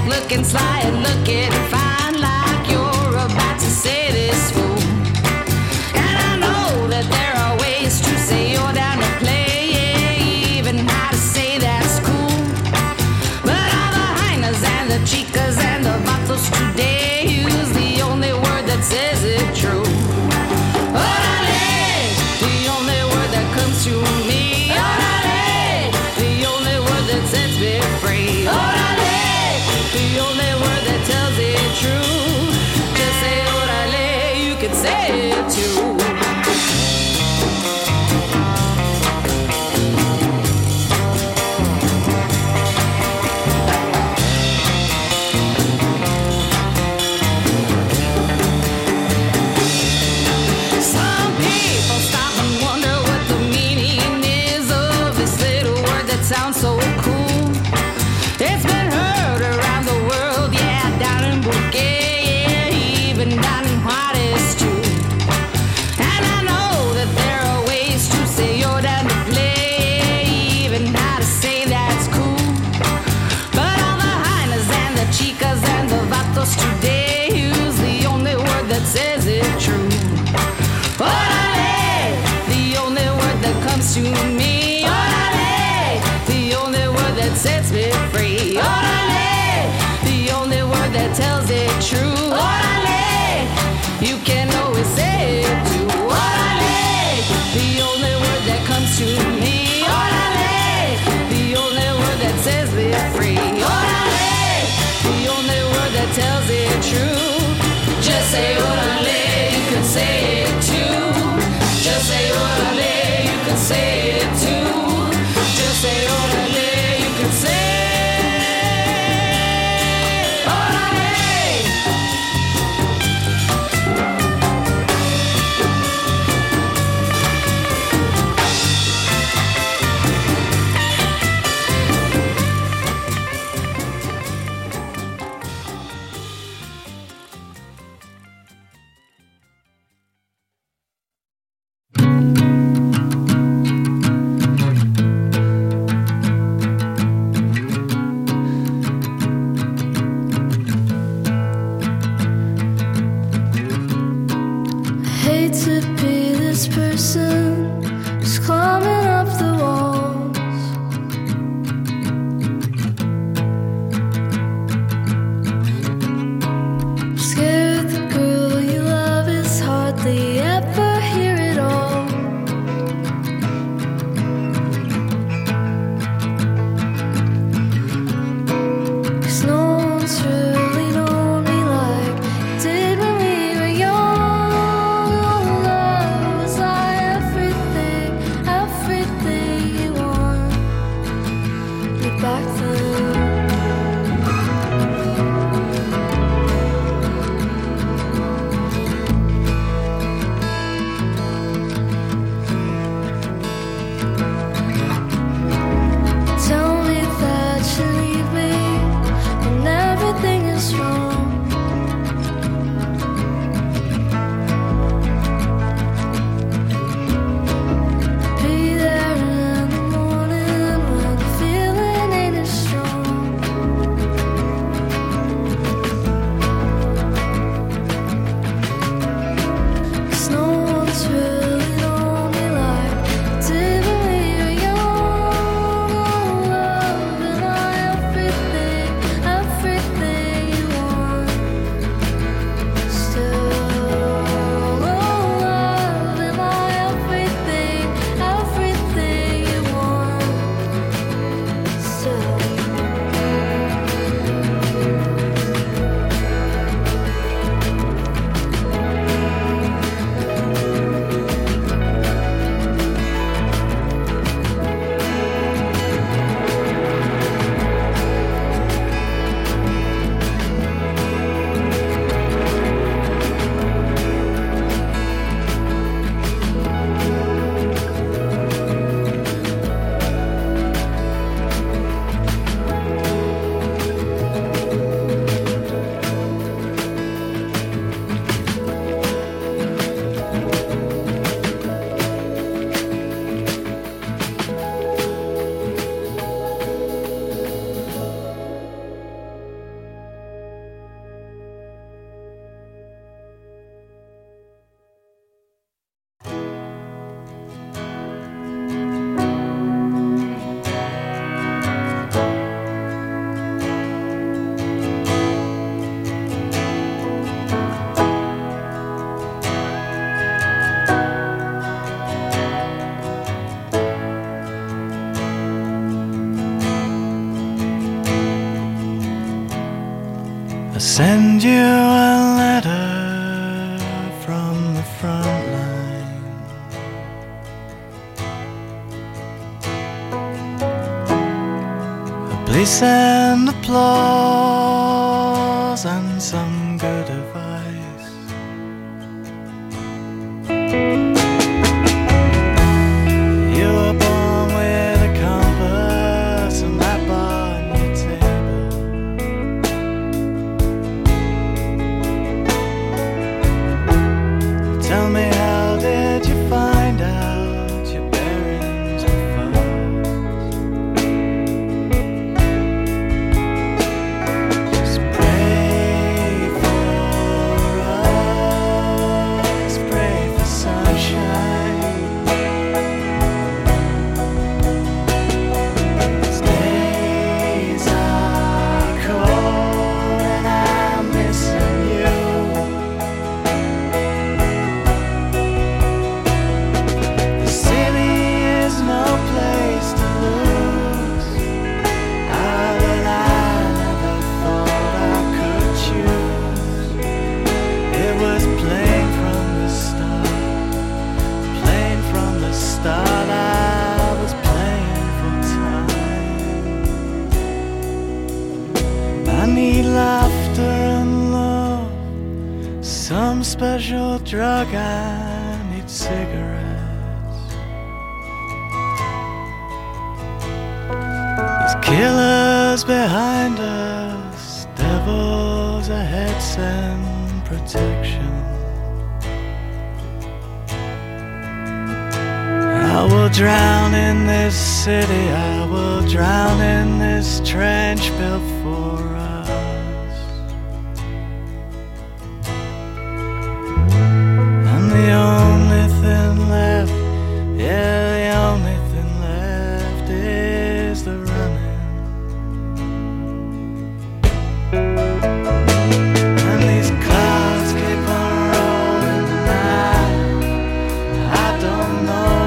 looking sly and looking fine, like you're about to say this fool. And I know that there are ways to say you're down to play, yeah, even how to say that's cool. But all the hyenas and the chicas and the vatos today use the only word that says it true. Orale, the only word that comes to me. Orale, the only word that sets me free. Orale, the only word that tells it true. Just say orale, you can say it too. Some people stop and wonder what the meaning is of this little word that sounds so cool. It's been heard around the world send you a letter from the front line. Please send applause and some good advice. You were born with a compass and that bar on your table. Tell me, how did you find out your bearings were false? Just pray for us, pray for sunshine. These days are cold and I'm missing you. The city is no place to lose. But I never thought I could choose. It was plain from the start, plain from the start. I was playing for time. I need laughter and love, some special drug. I need cigarettes. There's killers behind us, devils ahead, send protection. I will drown in this city, I will drown in this trench built for us. And the only thing left, yeah, the only thing left is the running. And these clouds keep on rolling tonight. I don't know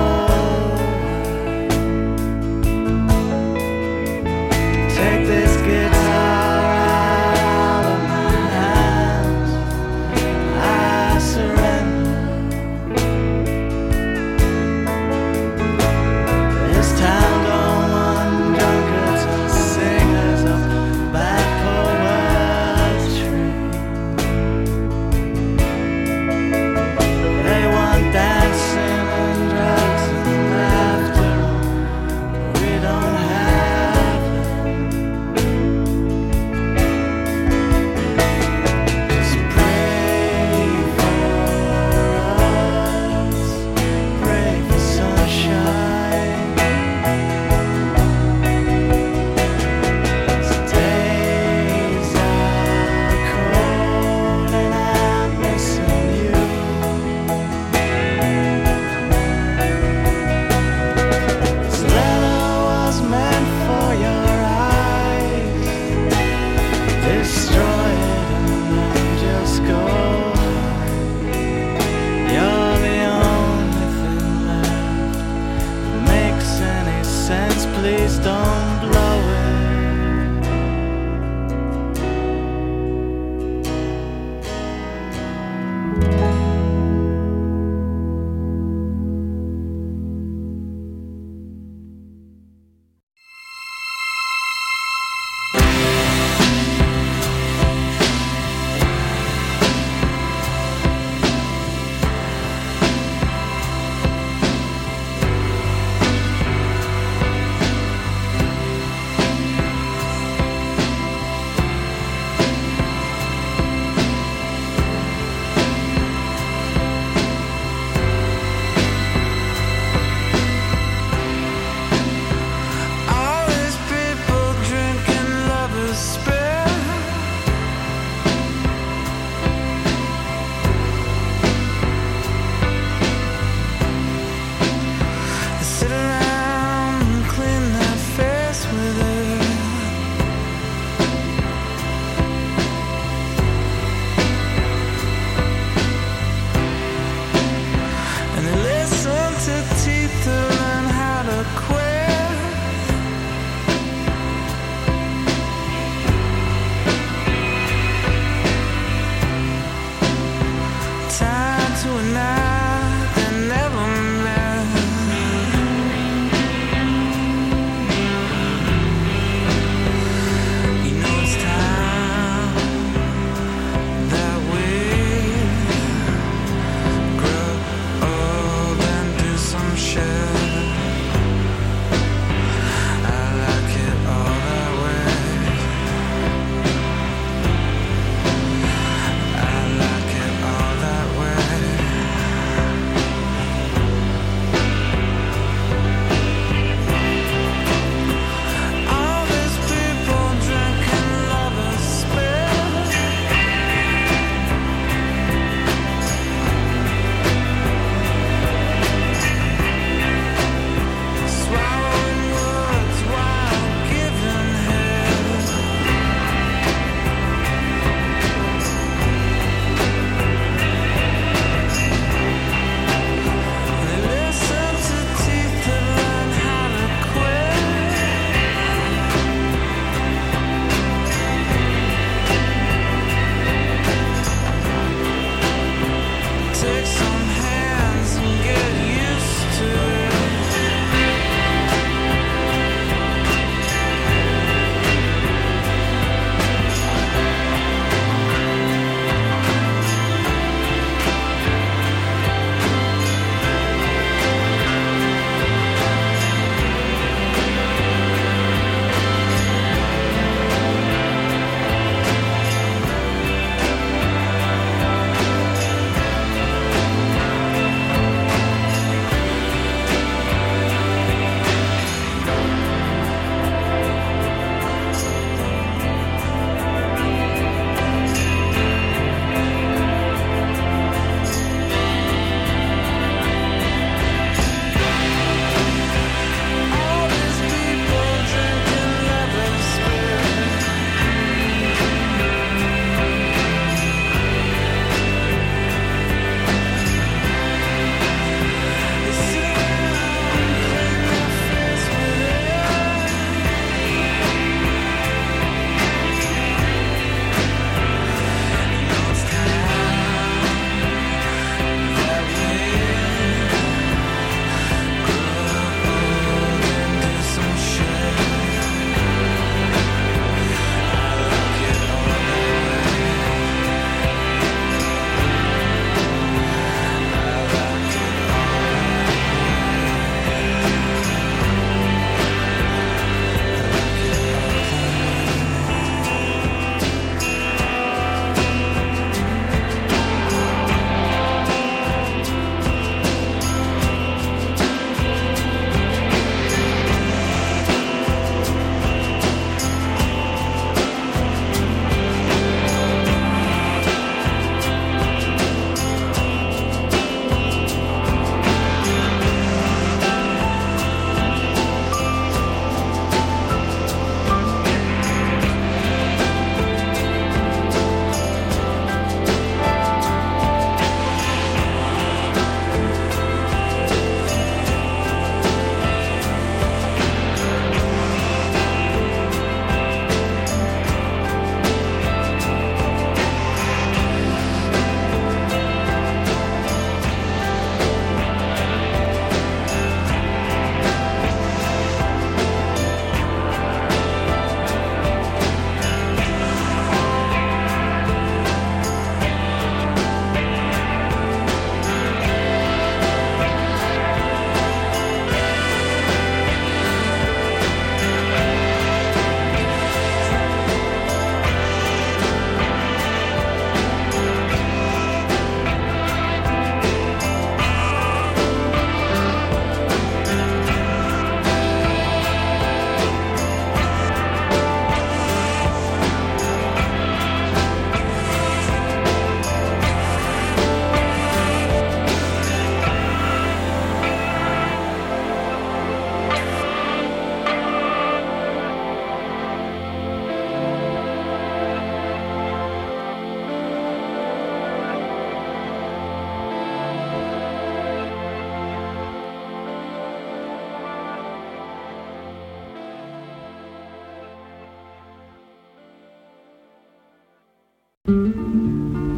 why. Take this guitar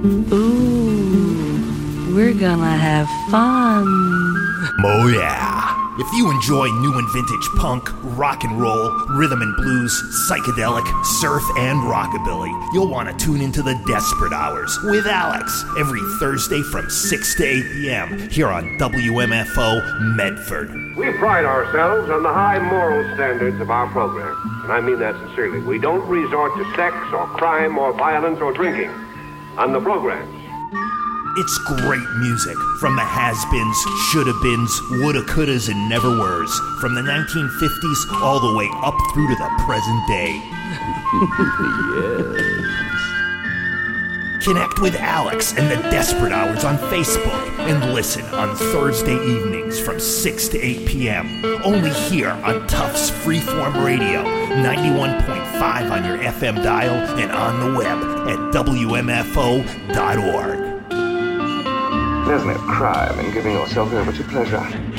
Ooh, we're gonna have fun. Oh yeah. If you enjoy new and vintage punk, rock and roll, rhythm and blues, psychedelic, surf, and rockabilly, you'll want to tune into the Desperate Hours with Alex every Thursday from 6 to 8 p.m. here on WMFO Medford. We pride ourselves on the high moral standards of our program, and I mean that sincerely. We don't resort to sex or crime or violence or drinking on the programs. It's great music from the has-beens, shoulda-beens, woulda-couldas, and never-weres, from the 1950s all the way up through to the present day. Yes. Connect with Alex and the Desperate Hours on Facebook and listen on Thursday evenings from 6 to 8 p.m. Only here on Tufts Freeform Radio, 91.5 on your FM dial and on the web at WMFO.org. There's no crime in giving yourself over to pleasure.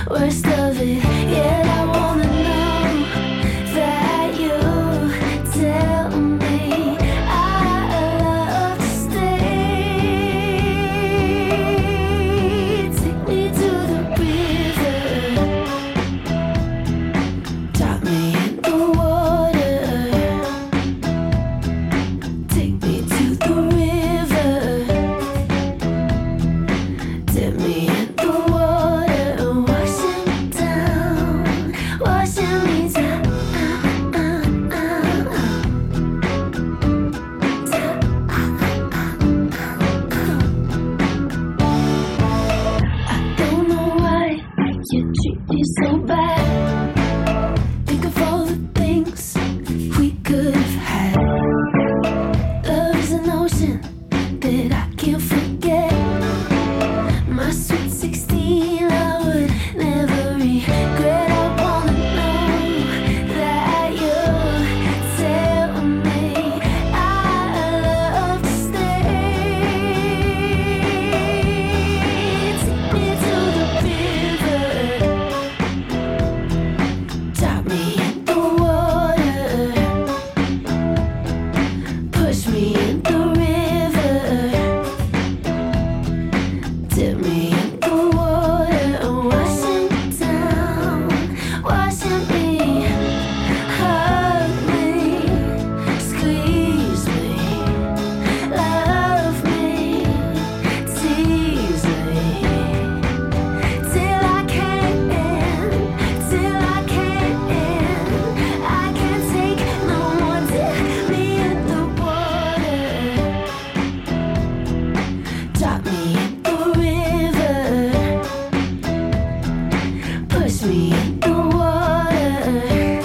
worst of it. Yet I wanna know that you tell me I love to stay. Take me to the river, drop me in the water. Take me to the river, dip me in the water, washing me down, washing me down. I don't know why you treat me so bad. Think of all the things we could have had. Love is an ocean that I can't forget. My sweet 16, I would never regret. I wanna know that you tell me I love to stay. Take me to the river, drop me in the water, push me in the river, dip me in the water, washing me down, washing me, hug me, squeeze me, love me, tease me, till I can't end, till I can't end. I can't take no more. Dip me in the water, drop me in the river, push me in the water,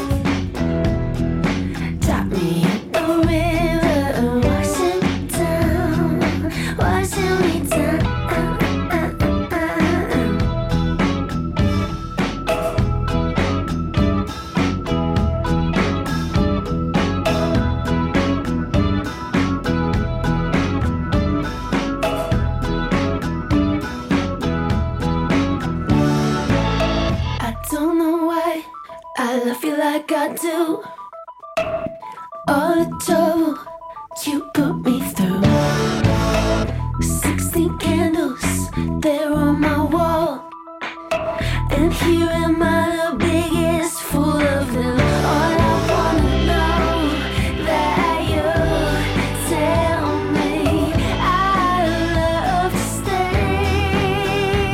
drop me in the river, washing me down, washing me down. I don't know why I love you like I do. All the trouble you put me through. 16 candles, they're on my wall. And here am I, the biggest fool of them. All I wanna know that you tell me I love to stay.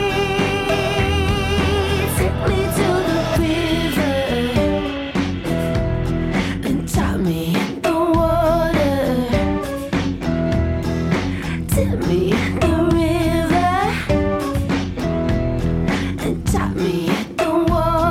Take me to the river and drop me in the water. Dip me in the river and drop me in the water.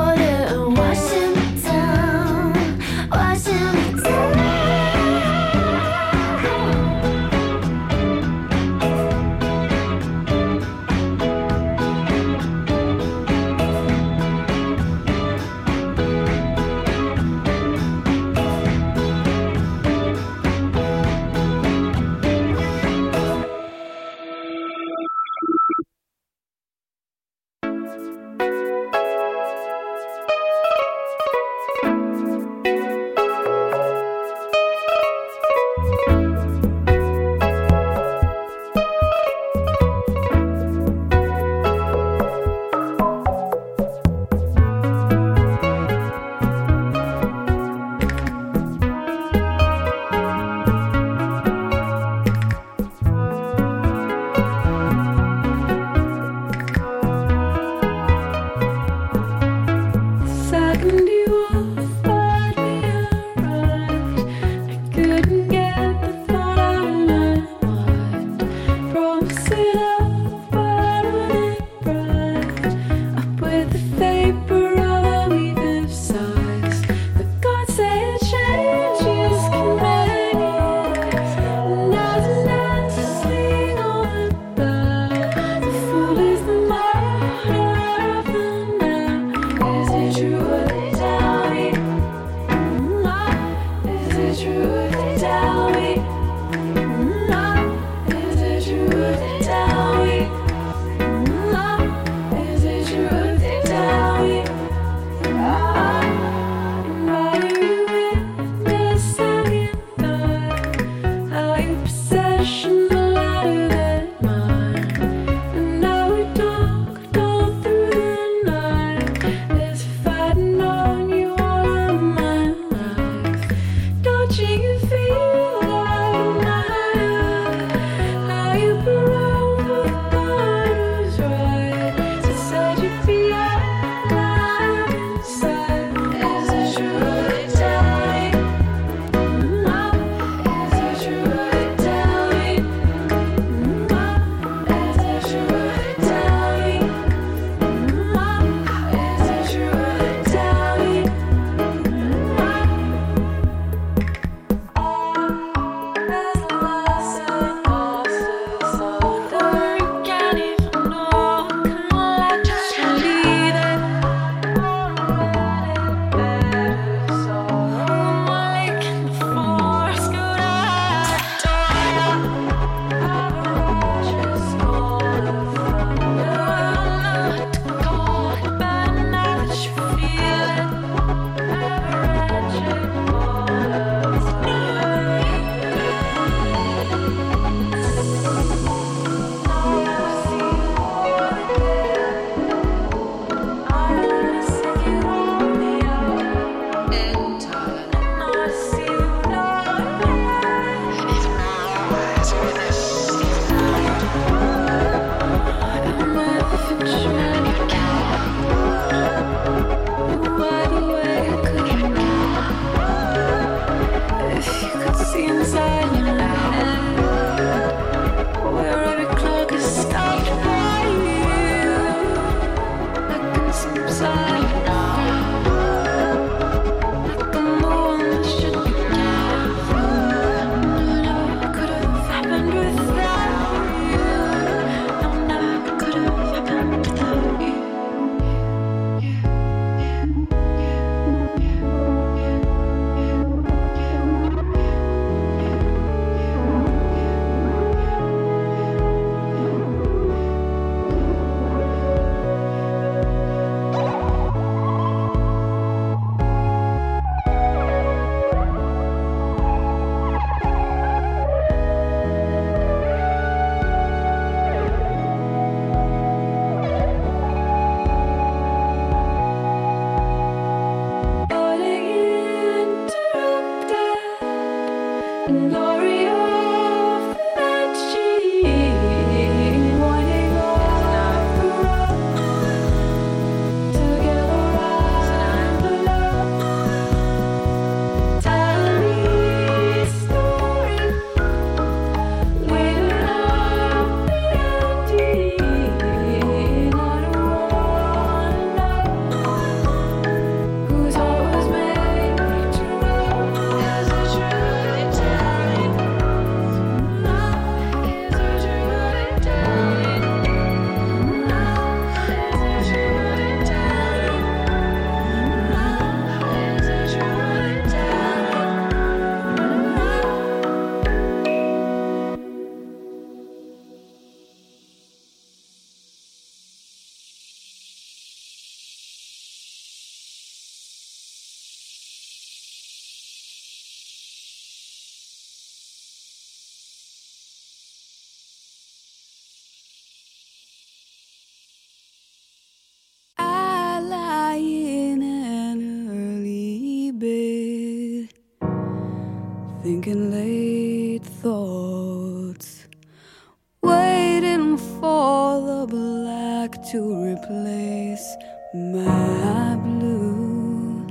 thinking late thoughts, waiting for the black to replace my blue.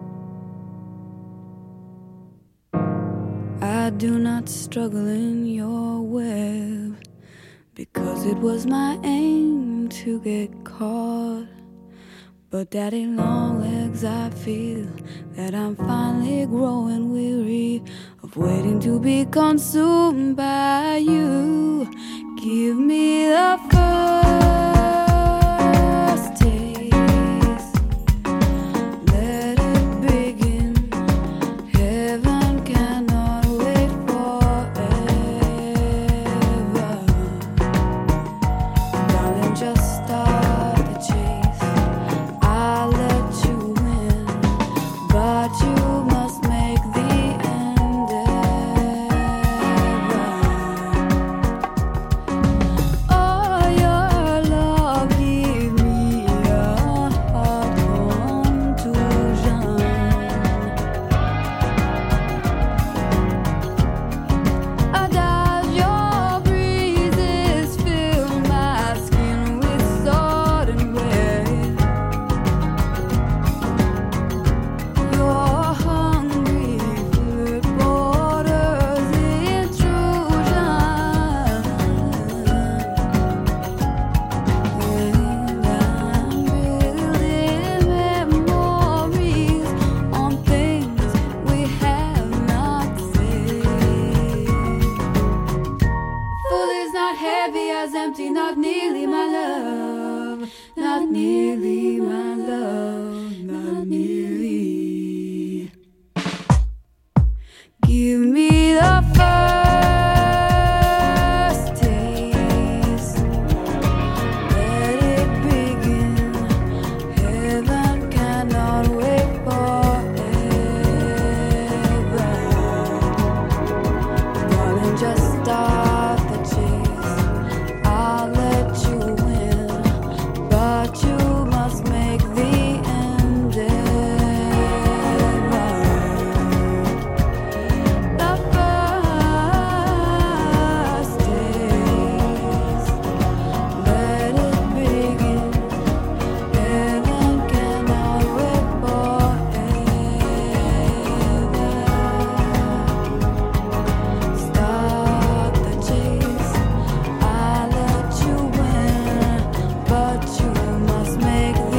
I do not struggle in your web, because it was my aim to get caught. But daddy long legs, I feel that I'm finally growing weary of waiting to be consumed by you. Give me the first taste, let it begin. Heaven cannot wait forever. Darling, just start the chase. I'll let you win, but you must make the endeavor. Oh, your love give me a heart contusion. As your breezes fill my skin with sudden weight, your hungry foot borders intrusion. And I'm building memories on things we have not said. Full is not heavy as empty, not nearly my love, not nearly my love, not nearly. Give me the first taste, let it begin. Heaven cannot wait forever. Darling, just start the chase. I'll let you win, but you must make the endeavor. The first taste, let it begin. Heaven cannot wait forever. Start the chase. I'll let you win, but you must make the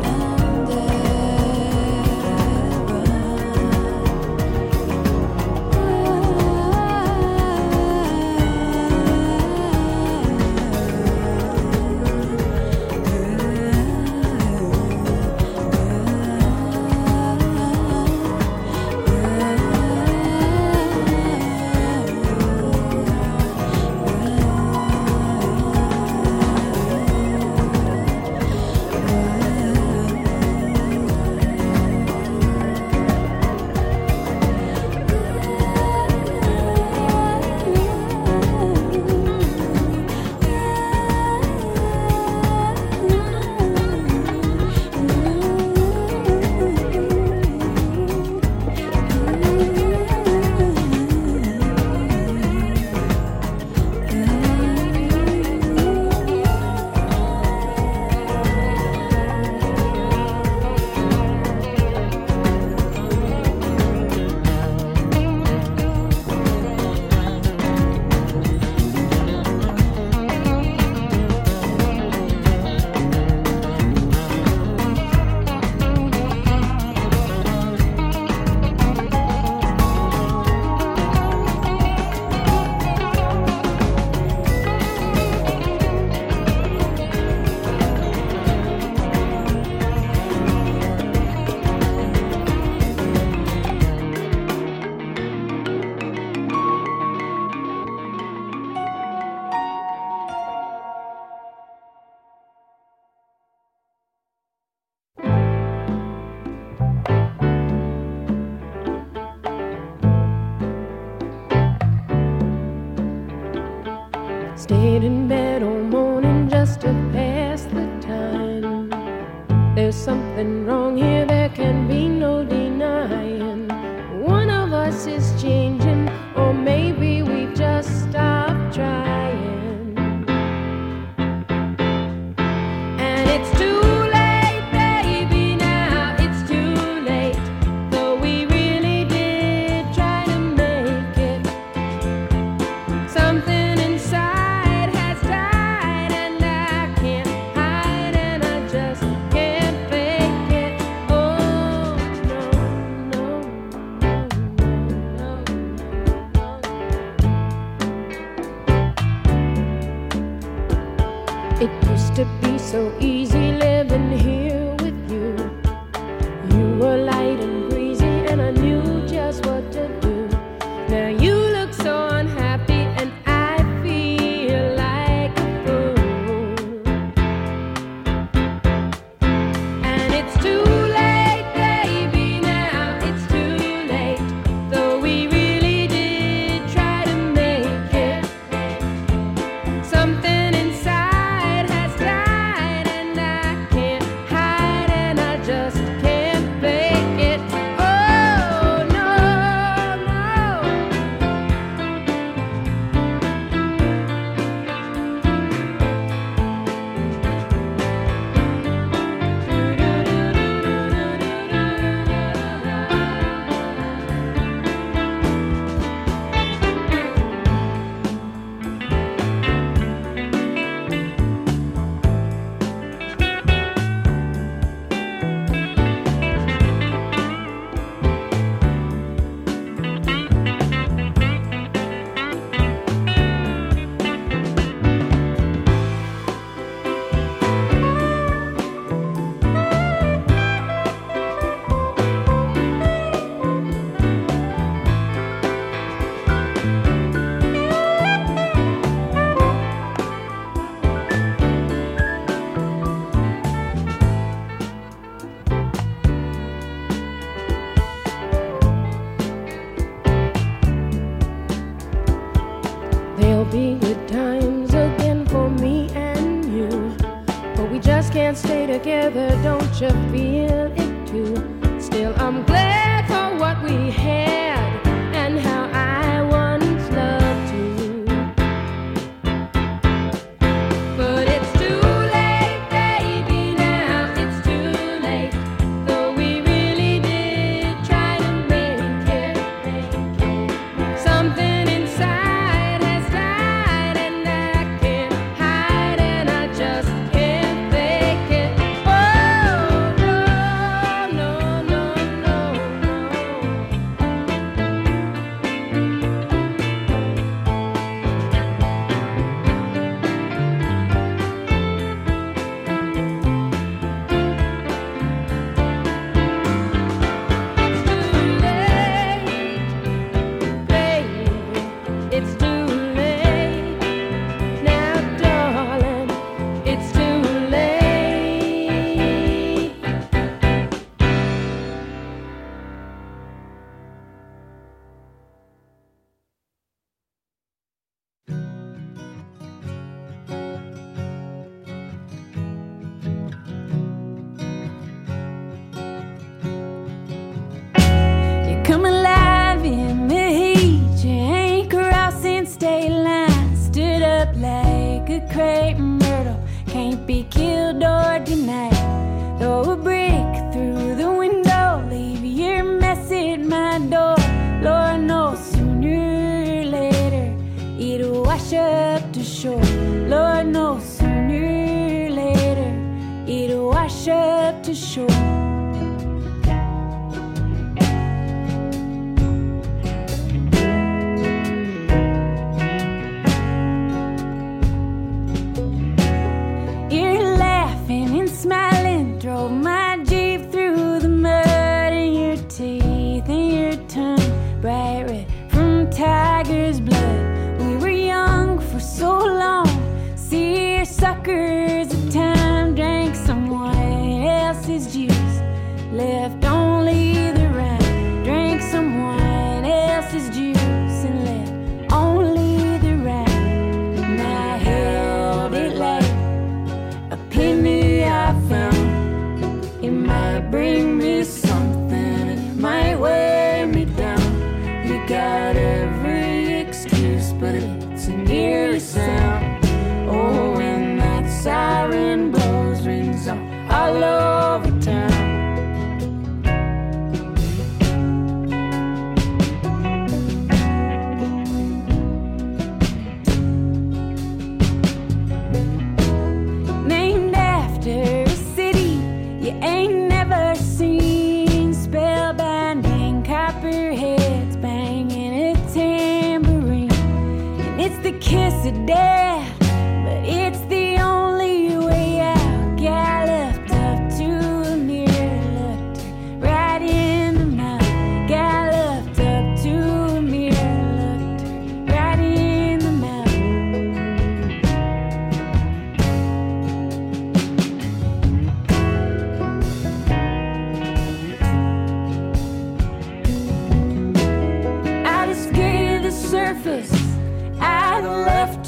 Stayed in bed all morning just to pass the time. There's something wrong here, there can be no denying. One of us is changing, It's too late, baby, now it's too late. Though we really did try to make it. Something inside has died, and I can't hide, and I just can't fake it. Oh, no, no. There'll be good times again for me and you, but we just can't stay together, don't you feel it too? Still, I'm glad for what we had and how I once loved you. But it's too late, baby, now it's too late. Though we really did try to make it. Something inside has died, and I can't hide, and I just can't fake it. Oh, no, no, no, no, no. It's too late, baby. It's too late now, darling. It's too late. You come alive in the heat, you ain't crossing state lines. Stood up like a crepe myrtle, can't be killed or denied. Throw a brick through the window, leave your mess at my door. Lord knows sooner or later it'll wash up to shore. Lord knows sooner or later it'll wash up to shore. You're laughing and smiling, drove my Jeep through the mud, and your teeth and your tongue bright red from tiger's blood. We were young for so long, seersuckers of time, drank someone else's juice, left only the rind. Drank someone else's juice and left only the rind. And I held it like a penny I found. It might bring me something, it might weigh me down. You got every excuse, but it's an eerie sound. Oh, when that siren blows, rings all over town. Named after a city you ain't never seen, spellbinding copperheads banging a tambourine. And it's the kiss of death, but it's the only way out. Galloped up to a mirror, looked right in the mouth. Galloped up to a mirror, looked right in the mouth.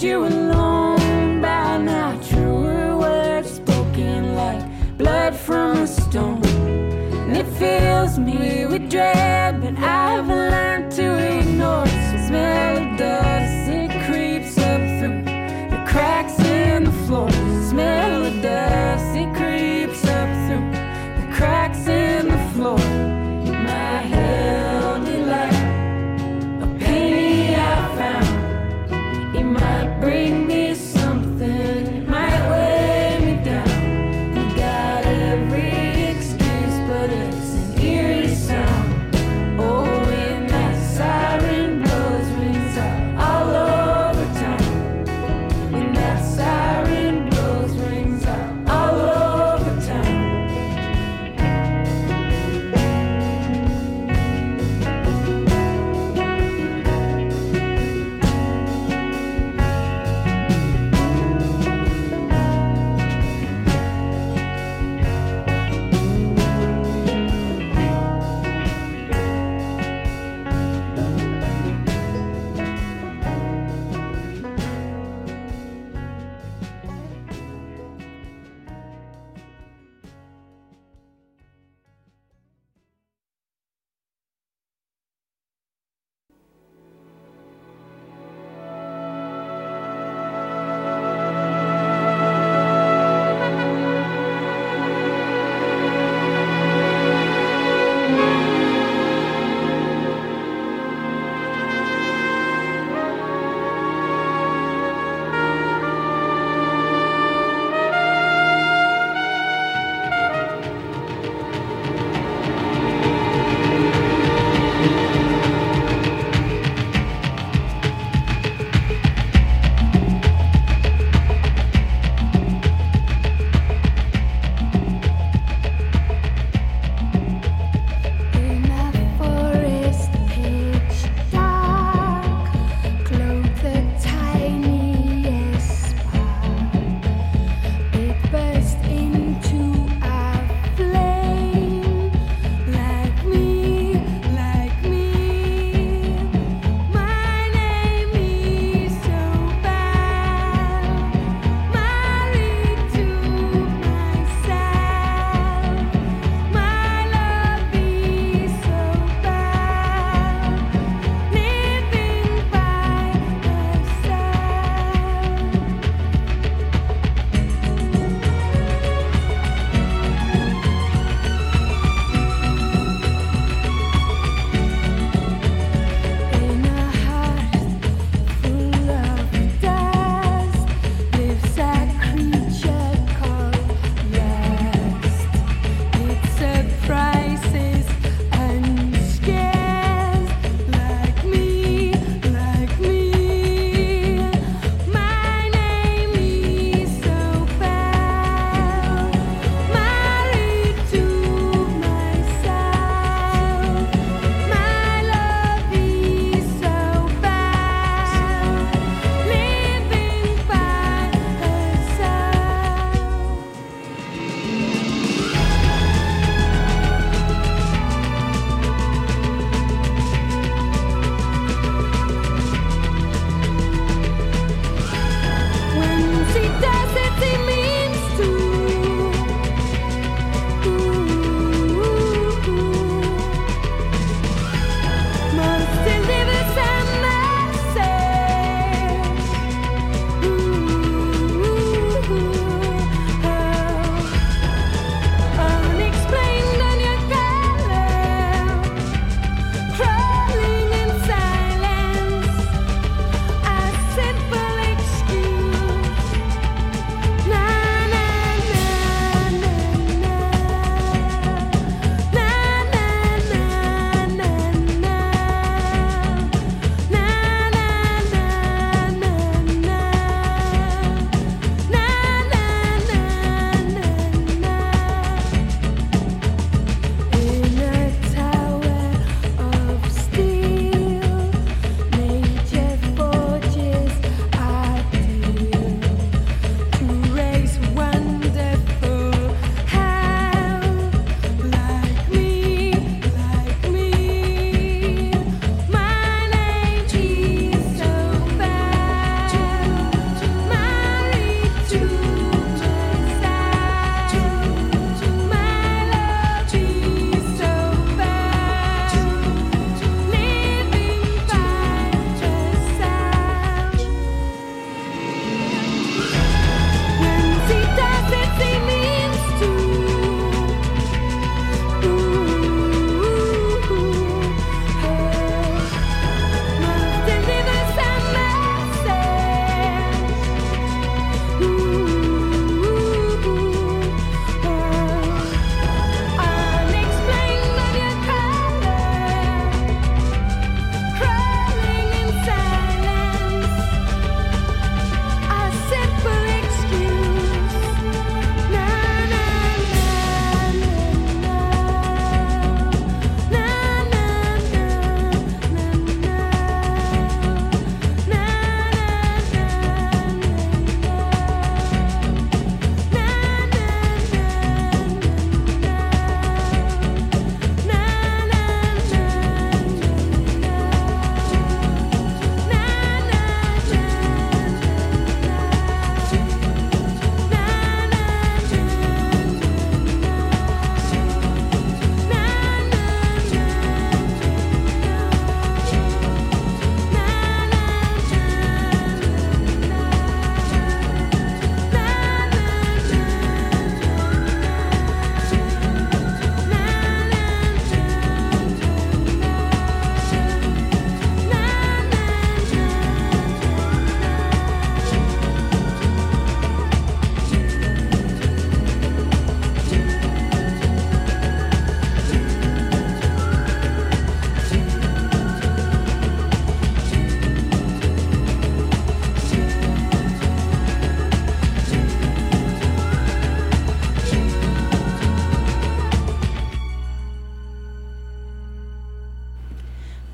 you alone by now. Truer words spoken like blood from a stone. And it fills me with dread, but I've learned to ignore the smell of dust. It creeps up through the cracks in the floor. The smell of dust, it creeps up through the cracks in the floor. My held it like a penny I found. It might bring me something, it might weigh me down. You got every excuse, but it's an eerie sound. Oh,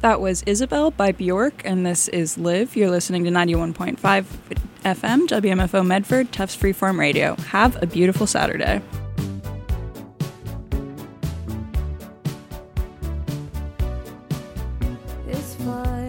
That was Isabel by Bjork, and this is Live. You're listening to 91.5 FM, WMFO Medford, Tufts Freeform Radio. Have a beautiful Saturday. It's fine.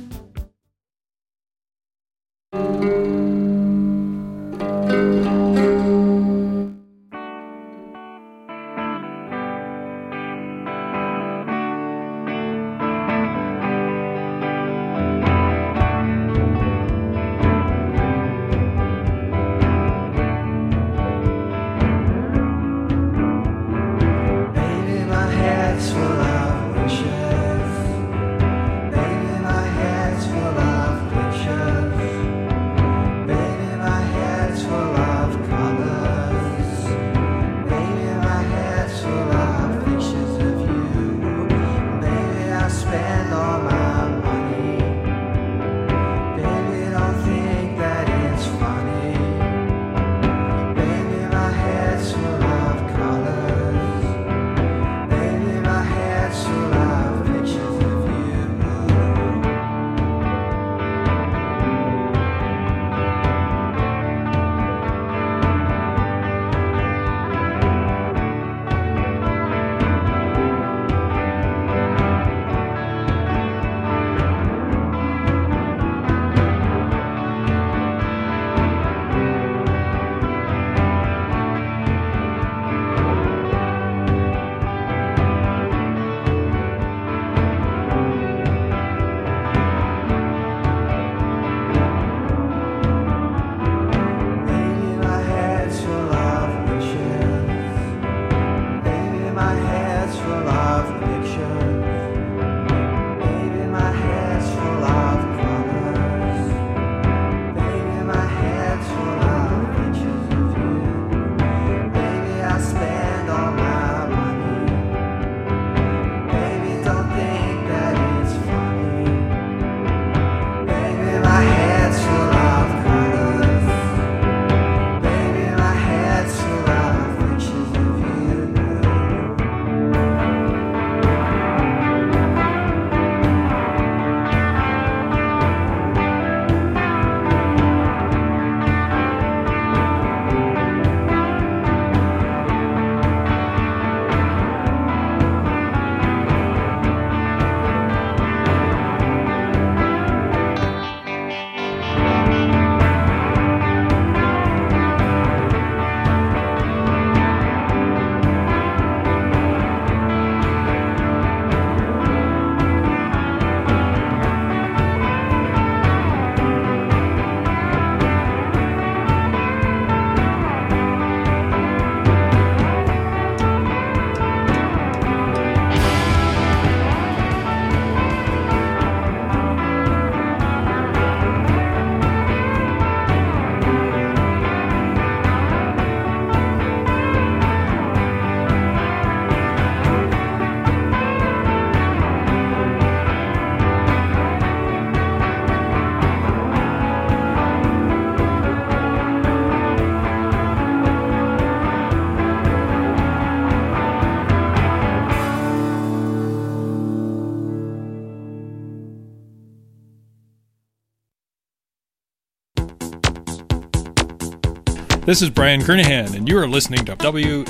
This is Brian Kernahan, and you are listening to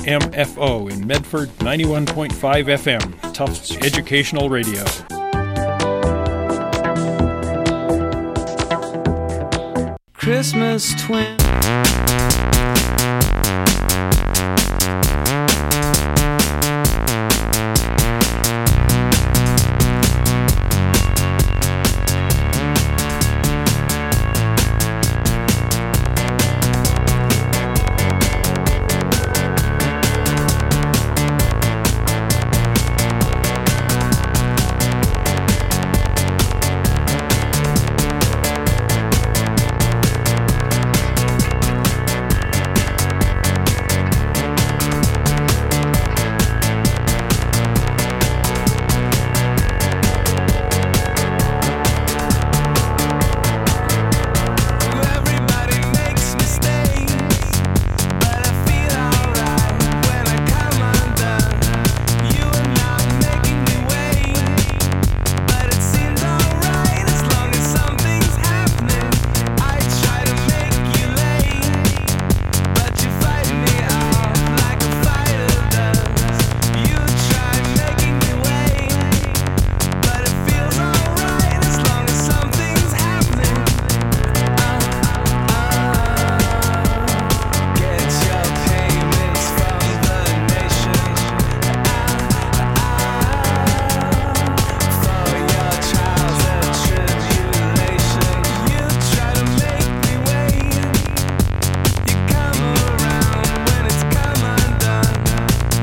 WMFO in Medford 91.5 FM, Tufts Educational Radio. Christmas twin.